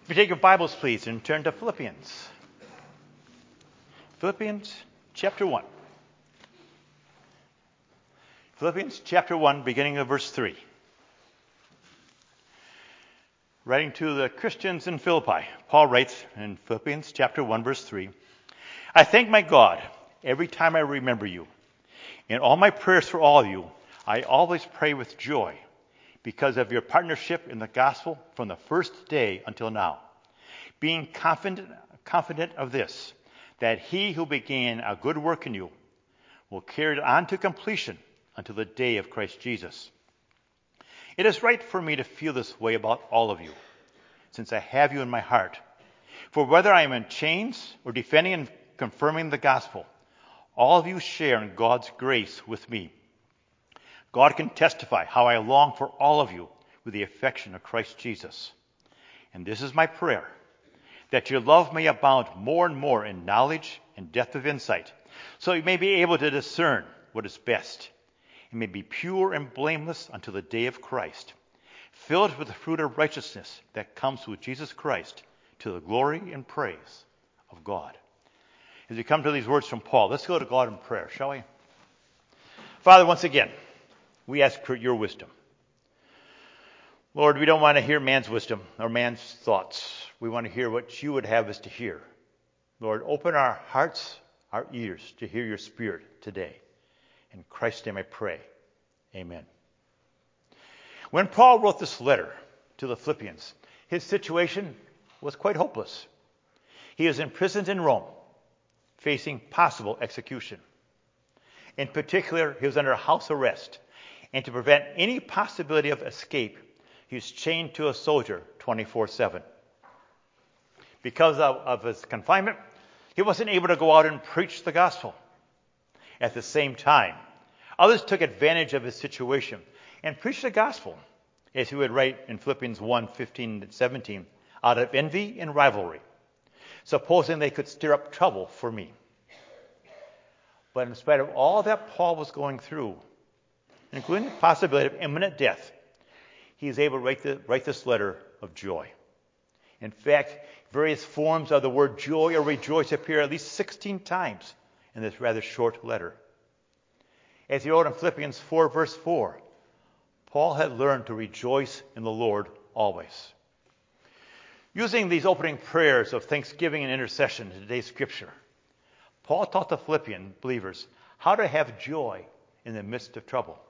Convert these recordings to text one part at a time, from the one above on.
If you take your Bibles, please, and turn to Philippians. Philippians chapter 1. Philippians chapter 1, beginning of verse 3. Writing to the Christians in Philippi, Paul writes in Philippians chapter 1, verse 3, I thank my God every time I remember you. In all my prayers for all of you, I always pray with joy because of your partnership in the gospel from the first day until now, being confident of this, that he who began a good work in you will carry it on to completion until the day of Christ Jesus. It is right for me to feel this way about all of you, since I have you in my heart. For whether I am in chains or defending and confirming the gospel, all of you share in God's grace with me. God can testify how I long for all of you with the affection of Christ Jesus. And this is my prayer, that your love may abound more and more in knowledge and depth of insight, so you may be able to discern what is best, and may be pure and blameless until the day of Christ, filled with the fruit of righteousness that comes with Jesus Christ, to the glory and praise of God. As we come to these words from Paul, let's go to God in prayer, shall we? Father, once again, we ask for your wisdom. Lord, we don't want to hear man's wisdom or man's thoughts. We want to hear what you would have us to hear. Lord, open our hearts, our ears to hear your Spirit today. In Christ's name I pray. Amen. When Paul wrote this letter to the Philippians, his situation was quite hopeless. He was imprisoned in Rome, facing possible execution. In particular, he was under house arrest, and to prevent any possibility of escape, he was chained to a soldier 24/7. Because of his confinement, he wasn't able to go out and preach the gospel. At the same time, others took advantage of his situation and preached the gospel, as he would write in Philippians 1:15-17, out of envy and rivalry, supposing they could stir up trouble for me. But in spite of all that Paul was going through, including the possibility of imminent death, he is able to write this letter of joy. In fact, various forms of the word joy or rejoice appear at least 16 times in this rather short letter. As he wrote in Philippians 4, verse 4, Paul had learned to rejoice in the Lord always. Using these opening prayers of thanksgiving and intercession in today's scripture, Paul taught the Philippian believers how to have joy in the midst of trouble.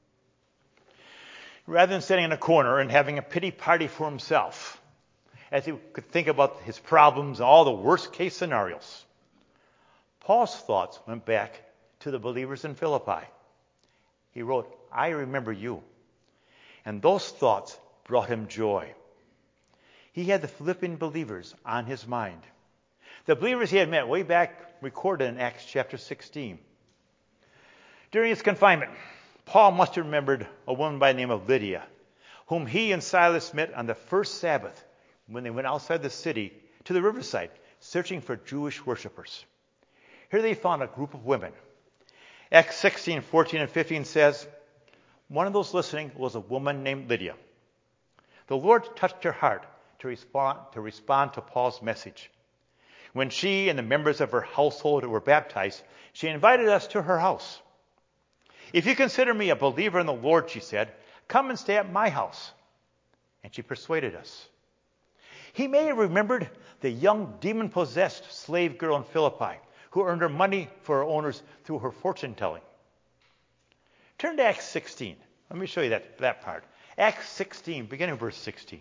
Rather than sitting in a corner and having a pity party for himself, as he could think about his problems and all the worst-case scenarios, Paul's thoughts went back to the believers in Philippi. He wrote, I remember you. And those thoughts brought him joy. He had the Philippian believers on his mind. The believers he had met way back, recorded in Acts chapter 16. During his confinement, Paul must have remembered a woman by the name of Lydia, whom he and Silas met on the first Sabbath when they went outside the city to the riverside, searching for Jewish worshipers. Here they found a group of women. Acts 16:14-15 says, one of those listening was a woman named Lydia. The Lord touched her heart to respond to Paul's message. When she and the members of her household were baptized, she invited us to her house. If you consider me a believer in the Lord, she said, come and stay at my house. And she persuaded us. He may have remembered the young demon-possessed slave girl in Philippi who earned her money for her owners through her fortune-telling. Turn to Acts 16. Let me show you that part. Acts 16, beginning verse 16.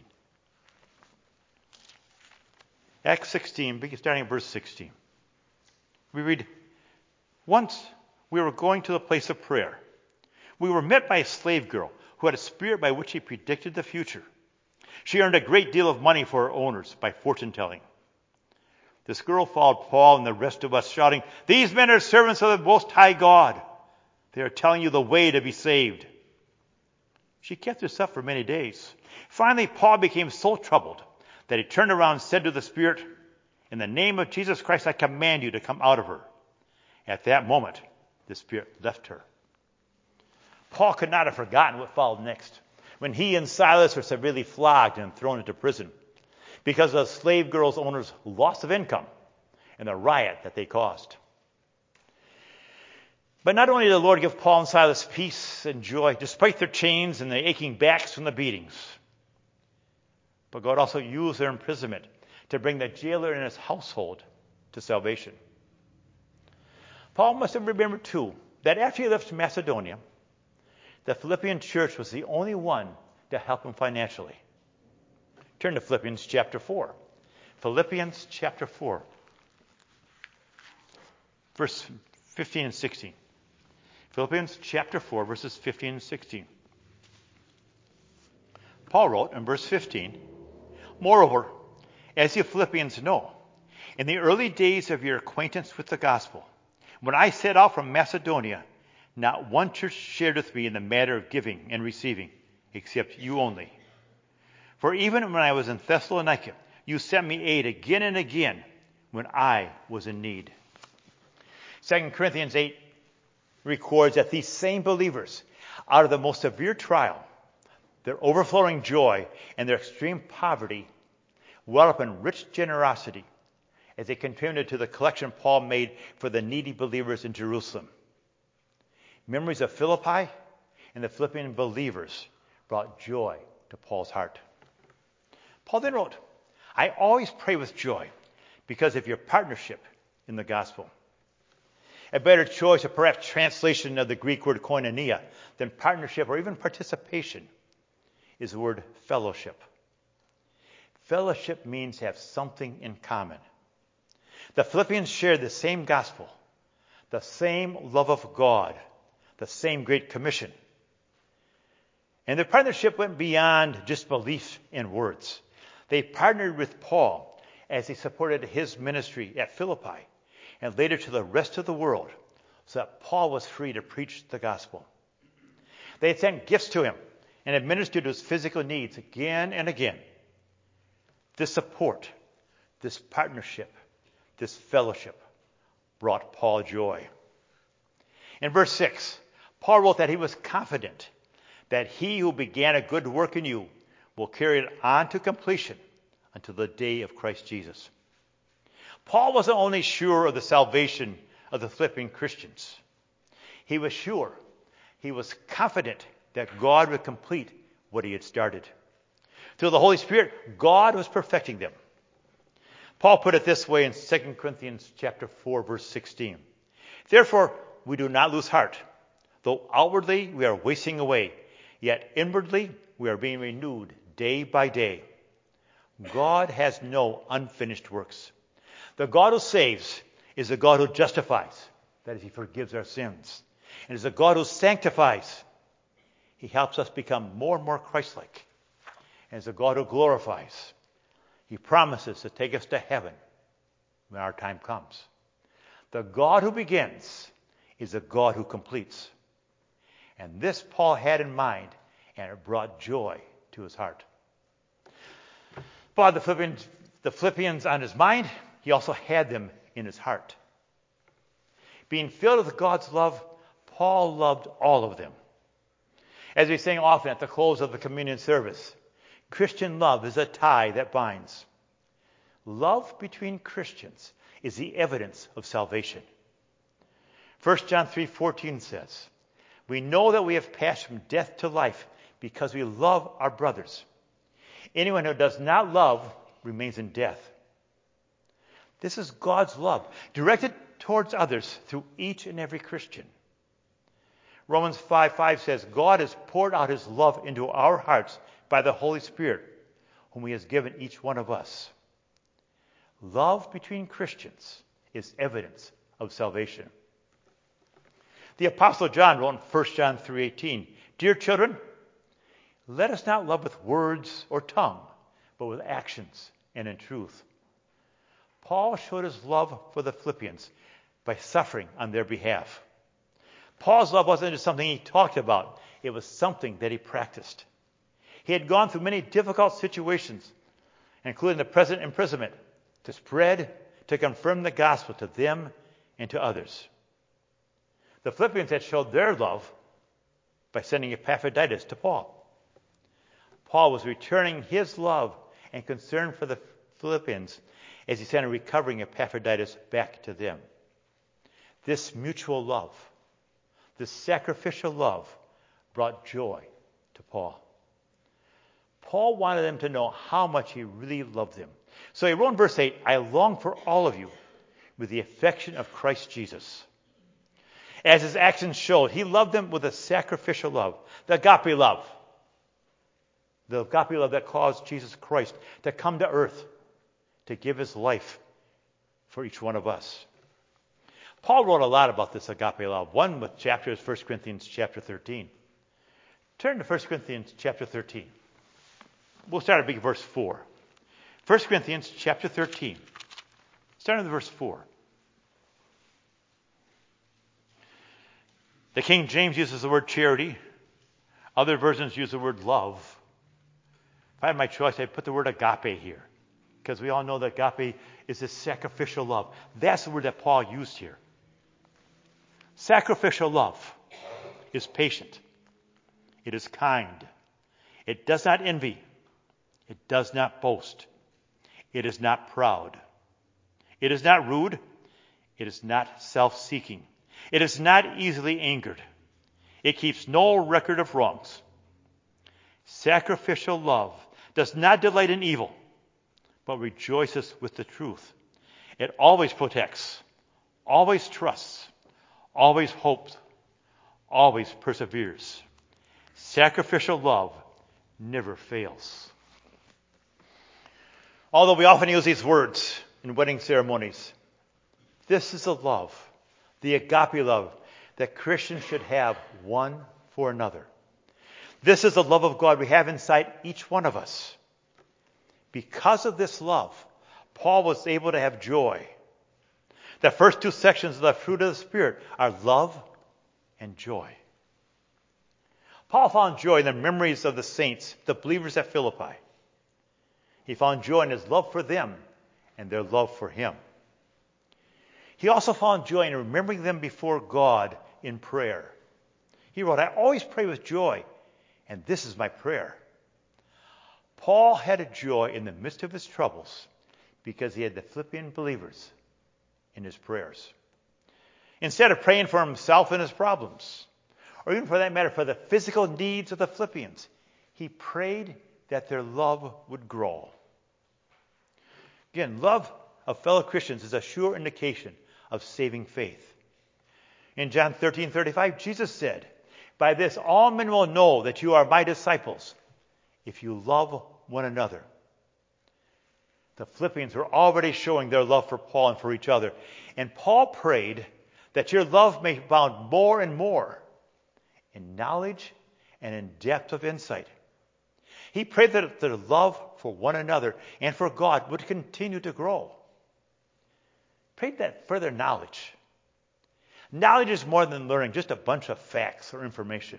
Acts 16, starting at verse 16. We read, once we were going to the place of prayer. We were met by a slave girl who had a spirit by which she predicted the future. She earned a great deal of money for her owners by fortune-telling. This girl followed Paul and the rest of us, shouting, these men are servants of the Most High God. They are telling you the way to be saved. She kept this up for many days. Finally, Paul became so troubled that he turned around and said to the spirit, in the name of Jesus Christ, I command you to come out of her. At that moment, the spirit left her. Paul could not have forgotten what followed next, when he and Silas were severely flogged and thrown into prison. because of the slave girls' owners' loss of income and the riot that they caused. But not only did the Lord give Paul and Silas peace and joy, despite their chains and their aching backs from the beatings, but God also used their imprisonment to bring the jailer and his household to salvation. Paul must have remembered, too, that after he left Macedonia, the Philippian church was the only one to help him financially. Turn to Philippians chapter 4. Philippians chapter 4, verse 15 and 16. Philippians chapter 4, verses 15 and 16. Paul wrote in verse 15, "Moreover, as you Philippians know, in the early days of your acquaintance with the gospel, when I set out from Macedonia, not one church shared with me in the matter of giving and receiving, except you only. For even when I was in Thessalonica, you sent me aid again and again when I was in need." 2 Corinthians 8 records that these same believers, out of the most severe trial, their overflowing joy, and their extreme poverty, well up in rich generosity as they contributed to the collection Paul made for the needy believers in Jerusalem. Memories of Philippi and the Philippian believers brought joy to Paul's heart. Paul then wrote, "I always pray with joy because of your partnership in the gospel." A better choice, or perhaps translation of the Greek word koinonia, than partnership or even participation is the word fellowship. Fellowship means to have something in common. The Philippians shared the same gospel, the same love of God, the same great commission. And their partnership went beyond just belief in words. They partnered with Paul as he supported his ministry at Philippi and later to the rest of the world so that Paul was free to preach the gospel. They had sent gifts to him and administered his physical needs again and again. This support, this partnership, this fellowship brought Paul joy. In verse 6, Paul wrote that he was confident that he who began a good work in you will carry it on to completion until the day of Christ Jesus. Paul wasn't only sure of the salvation of the Philippian Christians. He was sure, he was confident that God would complete what he had started. Through the Holy Spirit, God was perfecting them. Paul put it this way in 2 Corinthians chapter 4, verse 16. "Therefore, we do not lose heart. Though outwardly we are wasting away, yet inwardly we are being renewed day by day. God has no unfinished works. The God who saves is the God who justifies. That is, he forgives our sins. And is the God who sanctifies. He helps us become more and more Christ-like. And is the God who glorifies. He promises to take us to heaven when our time comes. The God who begins is the God who completes." And this Paul had in mind, and it brought joy to his heart. Paul had the Philippians on his mind. He also had them in his heart. Being filled with God's love, Paul loved all of them. As we sing often at the close of the communion service, Christian love is a tie that binds. Love between Christians is the evidence of salvation. 1 John 3:14 says, "We know that we have passed from death to life because we love our brothers. Anyone who does not love remains in death." This is God's love, directed towards others through each and every Christian. Romans 5:5 says, "God has poured out his love into our hearts by the Holy Spirit, whom he has given each one of us." Love between Christians is evidence of salvation. The Apostle John wrote in 1 John 3:18, "Dear children, let us not love with words or tongue, but with actions and in truth." Paul showed his love for the Philippians by suffering on their behalf. Paul's love wasn't just something he talked about. It was something that he practiced. He had gone through many difficult situations, including the present imprisonment, to spread, to confirm the gospel to them and to others. The Philippians had showed their love by sending Epaphroditus to Paul. Paul was returning his love and concern for the Philippians as he sent a recovering Epaphroditus back to them. This mutual love, this sacrificial love, brought joy to Paul. Paul wanted them to know how much he really loved them. So he wrote in verse 8, I long for all of you with the affection of Christ Jesus. As his actions showed, he loved them with a sacrificial love, the agape love. The agape love that caused Jesus Christ to come to earth, to give his life for each one of us. Paul wrote a lot about this agape love. One chapter is 1 Corinthians chapter 13. Turn to 1 Corinthians chapter 13. We'll start at verse 4. 1 Corinthians chapter 13. Starting with verse 4. The King James uses the word charity. Other versions use the word love. If I had my choice, I'd put the word agape here, because we all know that agape is this sacrificial love. That's the word that Paul used here. Sacrificial love is patient. It is kind. It does not envy. It does not boast. It is not proud. It is not rude. It is not self-seeking. It is not easily angered. It keeps no record of wrongs. Sacrificial love does not delight in evil, but rejoices with the truth. It always protects, always trusts, always hopes, always perseveres. Sacrificial love never fails. Although we often use these words in wedding ceremonies, this is the love, the agape love, that Christians should have one for another. This is the love of God we have inside each one of us. Because of this love, Paul was able to have joy. The first two sections of the fruit of the Spirit are love and joy. Paul found joy in the memories of the saints, the believers at Philippi. He found joy in his love for them and their love for him. He also found joy in remembering them before God in prayer. He wrote, I always pray with joy, and this is my prayer. Paul had a joy in the midst of his troubles because he had the Philippian believers in his prayers. Instead of praying for himself and his problems, or even for that matter, for the physical needs of the Philippians, he prayed that their love would grow. Again, love of fellow Christians is a sure indication of saving faith. In John 13:35, Jesus said, by this all men will know that you are my disciples, if you love one another. The Philippians were already showing their love for Paul and for each other. And Paul prayed that your love may abound more and more in knowledge and in depth of insight. He prayed that their love for one another and for God would continue to grow. Prayed that further knowledge. Knowledge is more than learning just a bunch of facts or information.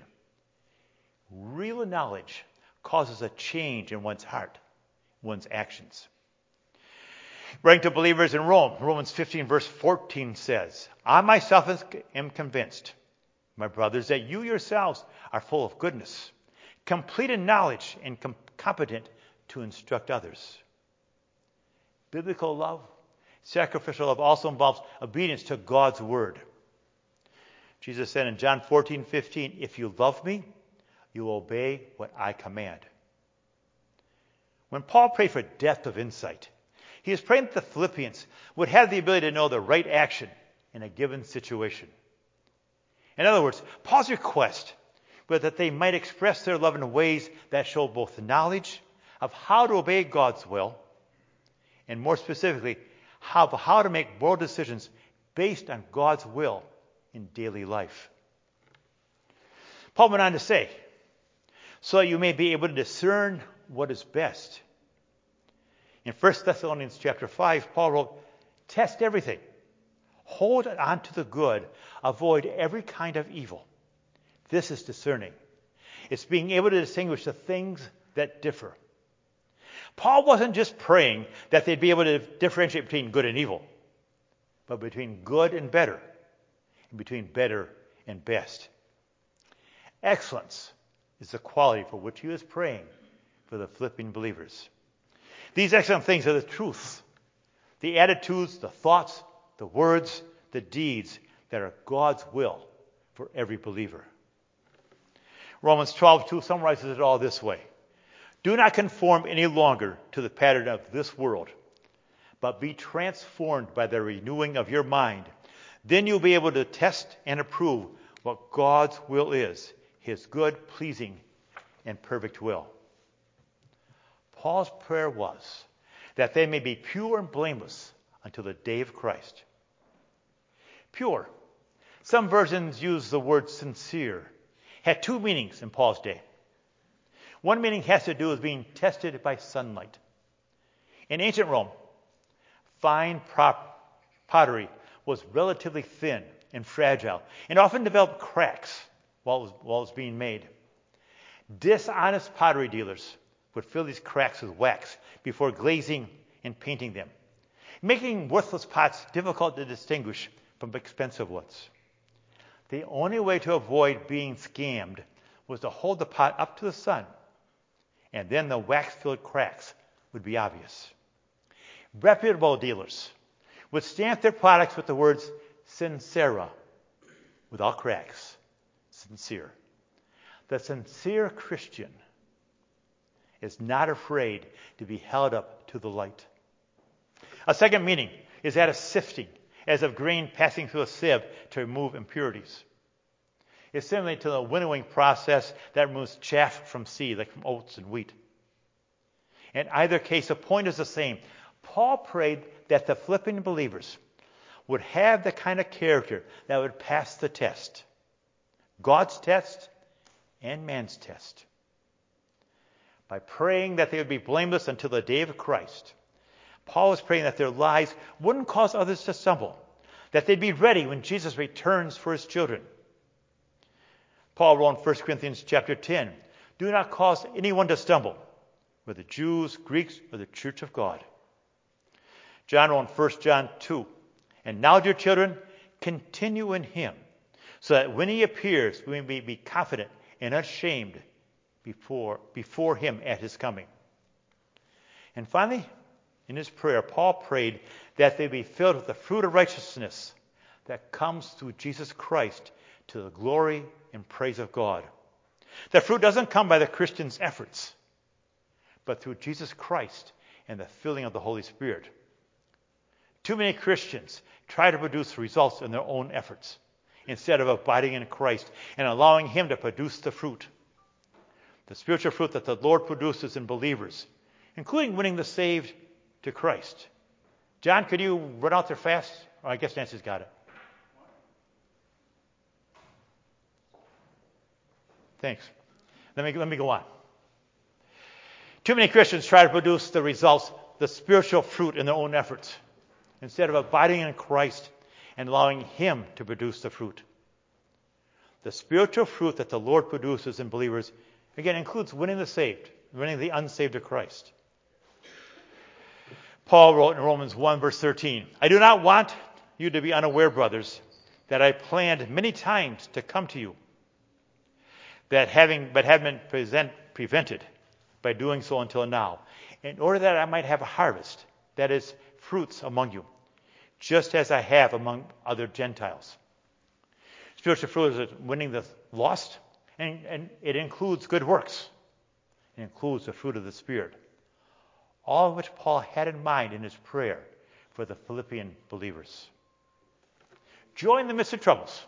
Real knowledge causes a change in one's heart, one's actions. Writing to believers in Rome, Romans 15 verse 14 says, I myself am convinced, my brothers, that you yourselves are full of goodness, complete in knowledge, and competent to instruct others. Biblical love, sacrificial love, also involves obedience to God's word. Jesus said in John 14:15, if you love me, you will obey what I command. When Paul prayed for depth of insight, he was praying that the Philippians would have the ability to know the right action in a given situation. In other words, Paul's request was that they might express their love in ways that show both knowledge of how to obey God's will, and more specifically, how to make bold decisions based on God's will in daily life. Paul went on to say, so you may be able to discern what is best. In 1 Thessalonians chapter 5, Paul wrote, test everything. Hold on to the good. Avoid every kind of evil. This is discerning. It's being able to distinguish the things that differ. Paul wasn't just praying that they'd be able to differentiate between good and evil, but between good and better, and between better and best. Excellence is the quality for which he was praying for the Philippian believers. These excellent things are the truth, the attitudes, the thoughts, the words, the deeds that are God's will for every believer. Romans 12:2 summarizes it all this way. Do not conform any longer to the pattern of this world, but be transformed by the renewing of your mind. Then you'll be able to test and approve what God's will is, his good, pleasing, and perfect will. Paul's prayer was that they may be pure and blameless until the day of Christ. Pure. Some versions use the word sincere. Had two meanings in Paul's day. One meaning has to do with being tested by sunlight. In ancient Rome, fine pottery was relatively thin and fragile and often developed cracks while it was being made. Dishonest pottery dealers would fill these cracks with wax before glazing and painting them, making worthless pots difficult to distinguish from expensive ones. The only way to avoid being scammed was to hold the pot up to the sun, and then the wax-filled cracks would be obvious. Reputable dealers would stamp their products with the words sincera, without cracks, sincere. The sincere Christian is not afraid to be held up to the light. A second meaning is that of sifting, as of grain passing through a sieve to remove impurities. It's similar to the winnowing process that removes chaff from seed, like from oats and wheat. In either case, the point is the same. Paul prayed that the Philippian believers would have the kind of character that would pass the test. God's test and man's test. By praying that they would be blameless until the day of Christ, Paul was praying that their lives wouldn't cause others to stumble, that they'd be ready when Jesus returns for his children. Paul wrote in 1 Corinthians chapter 10, do not cause anyone to stumble, whether Jews, Greeks, or the church of God. John wrote in 1 John 2, and now, dear children, continue in him, so that when he appears, we may be confident and unashamed before him at his coming. And finally, in his prayer, Paul prayed that they be filled with the fruit of righteousness that comes through Jesus Christ to the glory and praise of God. The fruit doesn't come by the Christian's efforts, but through Jesus Christ and the filling of the Holy Spirit. Too many Christians try to produce results in their own efforts instead of abiding in Christ and allowing him to produce the fruit. The spiritual fruit that the Lord produces in believers, including winning the saved to Christ. John, could you run out there fast? Oh, I guess Nancy's got it. Thanks. Let me go on. Too many Christians try to produce the results, the spiritual fruit in their own efforts, instead of abiding in Christ and allowing him to produce the fruit. The spiritual fruit that the Lord produces in believers, again, includes winning the saved, winning the unsaved to Christ. Paul wrote in Romans 1, verse 13, I do not want you to be unaware, brothers, that I planned many times to come to you, but have been prevented by doing so until now, in order that I might have a harvest, that is, fruits among you, just as I have among other Gentiles. Spiritual fruit is winning the lost, and it includes good works. It includes the fruit of the Spirit. All of which Paul had in mind in his prayer for the Philippian believers. Joy in the midst of troubles.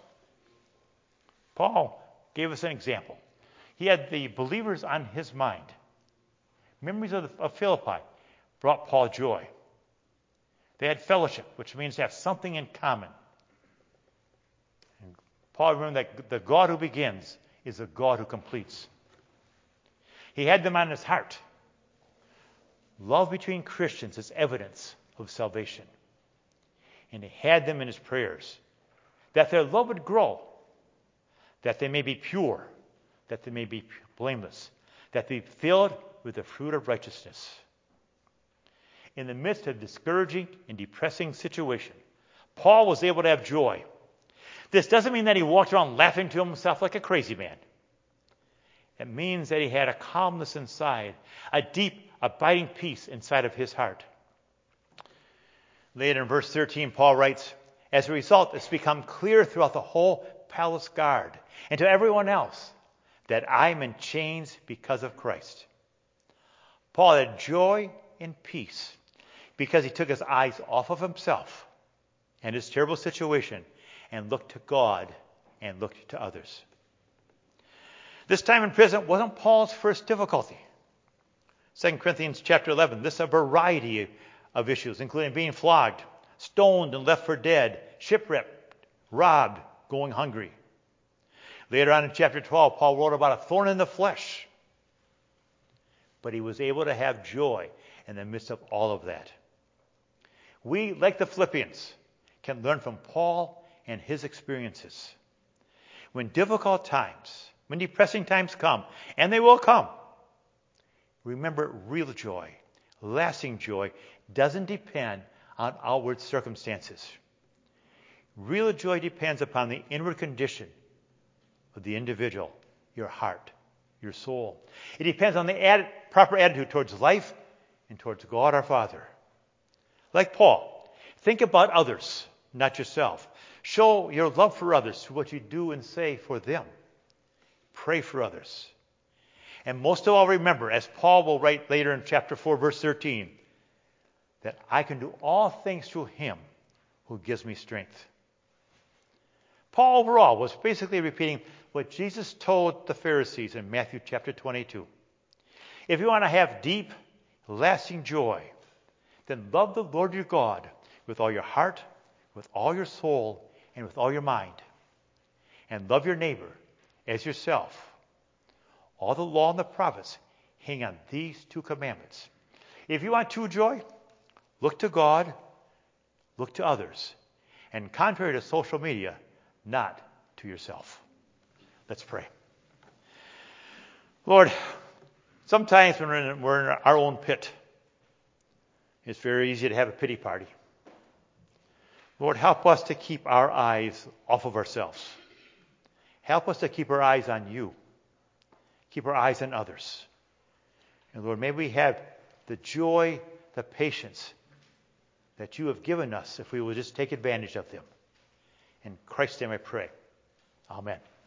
Paul gave us an example. He had the believers on his mind. Memories of Philippi brought Paul joy. They had fellowship, which means to have something in common. And Paul remembered that the God who begins is the God who completes. He had them on his heart. Love between Christians is evidence of salvation. And he had them in his prayers, that their love would grow, that they may be pure, that they may be blameless, that they be filled with the fruit of righteousness. In the midst of discouraging and depressing situation, Paul was able to have joy. This doesn't mean that he walked around laughing to himself like a crazy man. It means that he had a calmness inside, a deep abiding peace inside of his heart. Later in verse 13, Paul writes, as a result, it's become clear throughout the whole palace guard and to everyone else that I'm in chains because of Christ. Paul had joy and peace because he took his eyes off of himself and his terrible situation and looked to God and looked to others. This time in prison wasn't Paul's first difficulty. 2 Corinthians chapter 11 lists a variety of issues, including being flogged, stoned and left for dead, shipwrecked, robbed, going hungry. Later on in chapter 12, Paul wrote about a thorn in the flesh. But he was able to have joy in the midst of all of that. We, like the Philippians, can learn from Paul and his experiences. When difficult times, when depressing times come, and they will come, remember real joy, lasting joy, doesn't depend on outward circumstances. Real joy depends upon the inward condition of the individual, your heart, your soul. It depends on the proper attitude towards life and towards God our Father. Like Paul, think about others, not yourself. Show your love for others through what you do and say for them. Pray for others. And most of all, remember, as Paul will write later in chapter 4, verse 13, that I can do all things through him who gives me strength. Paul overall was basically repeating what Jesus told the Pharisees in Matthew chapter 22. If you want to have deep, lasting joy, then love the Lord your God with all your heart, with all your soul, and with all your mind. And love your neighbor as yourself. All the law and the prophets hang on these two commandments. If you want true joy, look to God, look to others, and contrary to social media, not to yourself. Let's pray. Lord, sometimes when we're in our own pit, it's very easy to have a pity party. Lord, help us to keep our eyes off of ourselves. Help us to keep our eyes on you. Keep our eyes on others. And Lord, may we have the joy, the patience that you have given us if we will just take advantage of them. In Christ's name I pray. Amen.